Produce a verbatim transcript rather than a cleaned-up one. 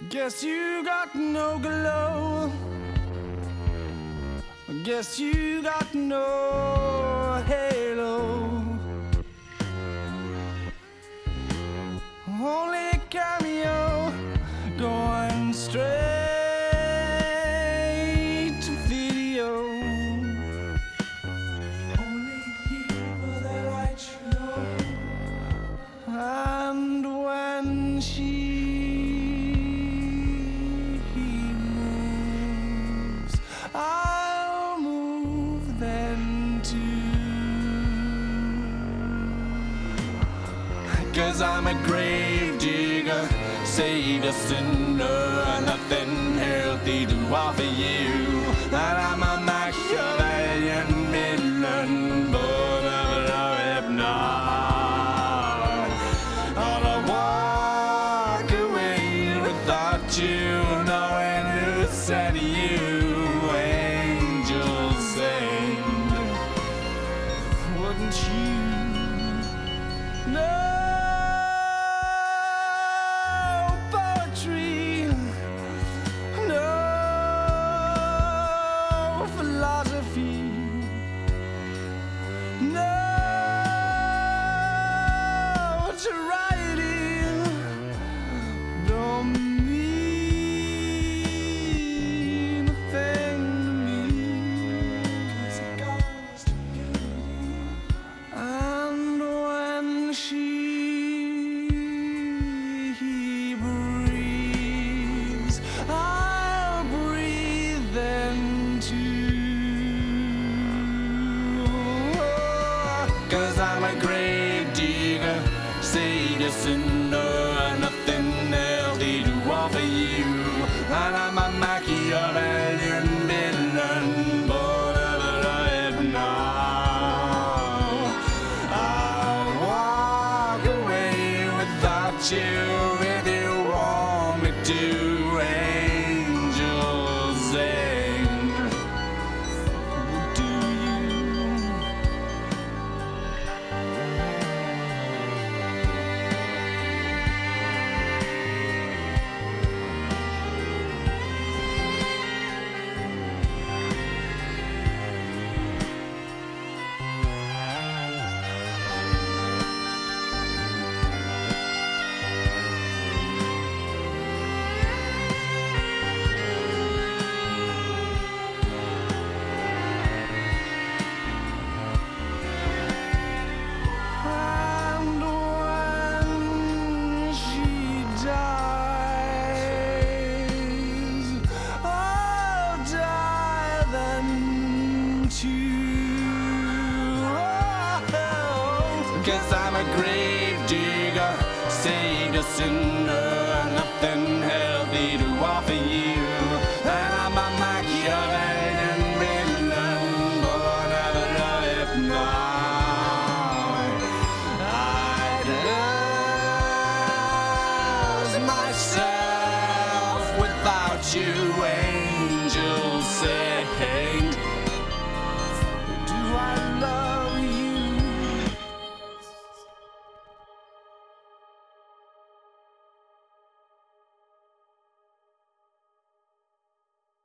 Guess you got no glow. Guess you got no halo. Only a cameo going straight to video. Only here for the light show. And when she moves, I'll move then too. 'Cause I'm a grave digger, saved a sinner, nothing healthy to offer you. And I'm a Machiavellian villain, born of a hypnot. I'll walk away without you knowing who sent you. Angels sing, wouldn't you know? No to writing don't mean a thing to me, 'cause it goes to beauty. And when she breathes, I'll breathe then too. 'Cause I'm a grave digger, saved a sinner, nothing healthy to offer you. And I'm a Machiavellian villain, born of a hypnot. I'll walk away without you if you want me to. Angels sing, do you? And when she dies, I'll die then too. Oh, 'cause I'm a grave digger, saved a sinner.